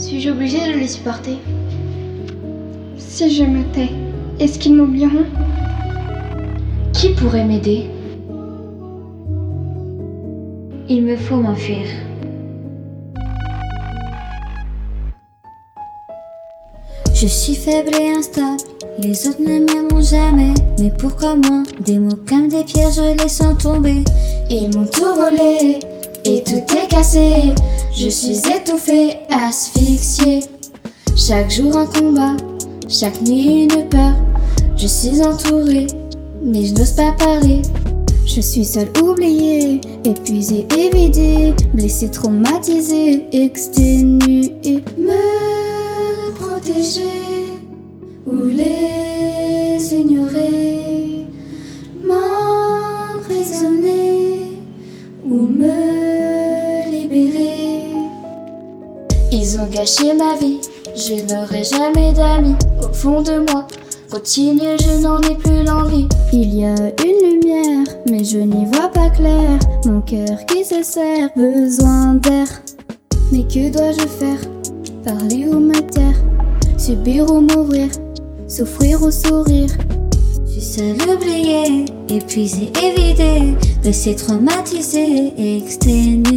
Suis-je obligée de les supporter? Si je me tais, est-ce qu'ils m'oublieront? Qui pourrait m'aider? Il me faut m'enfuir. Je suis faible et instable, les autres ne m'aimeront jamais. Mais pourquoi moi? Des mots comme des pierres, je les sens tomber. Ils m'ont tout volé, et tout est cassé. Je suis étouffée, asphyxiée. Chaque jour un combat, chaque nuit une peur. Je suis entourée, mais je n'ose pas parler. Je suis seule, oubliée, épuisée et vidée. Blessée, traumatisée, exténuée. Me protéger ou les ignorer, m'emprisonner ou me libérer. Ils ont gâché ma vie, je n'aurai jamais d'amis. Au fond de moi, continue, je n'en ai plus l'envie. Il y a une lumière, mais je n'y vois pas clair. Mon cœur qui se serre, besoin d'air. Mais que dois-je faire? Parler ou me taire? Subir ou m'ouvrir? Souffrir ou sourire? Je suis seule, oubliée, épuisée et vidée. Blessée, traumatisée, exténuée.